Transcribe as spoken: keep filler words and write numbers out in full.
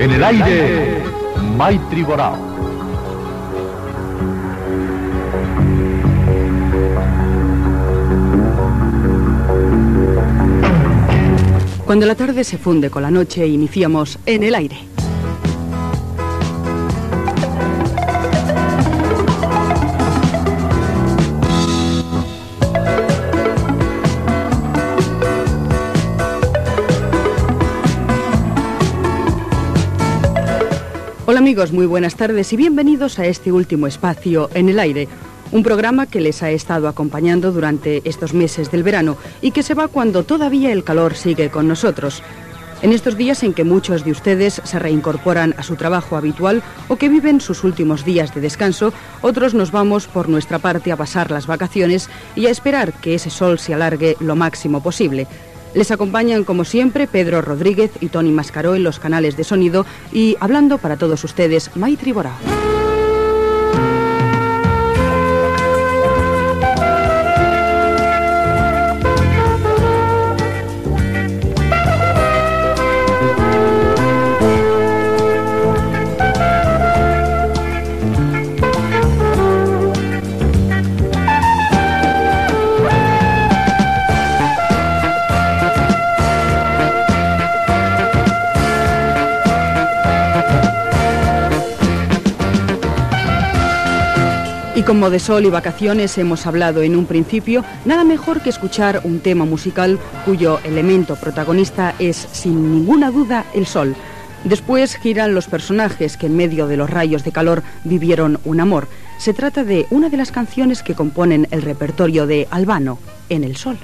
En el aire, Maitri Borao. Cuando la tarde se funde con la noche, iniciamos En el aire. Hola amigos, muy buenas tardes y bienvenidos a este último espacio En el aire. Un programa que les ha estado acompañando durante estos meses del verano y que se va cuando todavía el calor sigue con nosotros. En estos días en que muchos de ustedes se reincorporan a su trabajo habitual o que viven sus últimos días de descanso, otros nos vamos por nuestra parte a pasar las vacaciones y a esperar que ese sol se alargue lo máximo posible. Les acompañan, como siempre, Pedro Rodríguez y Tony Mascaró en los canales de sonido y, hablando para todos ustedes, Maitri Borao. Y como de sol y vacaciones hemos hablado en un principio, nada mejor que escuchar un tema musical cuyo elemento protagonista es, sin ninguna duda, el sol. Después giran los personajes que en medio de los rayos de calor vivieron un amor. Se trata de una de las canciones que componen el repertorio de Albano, En el sol.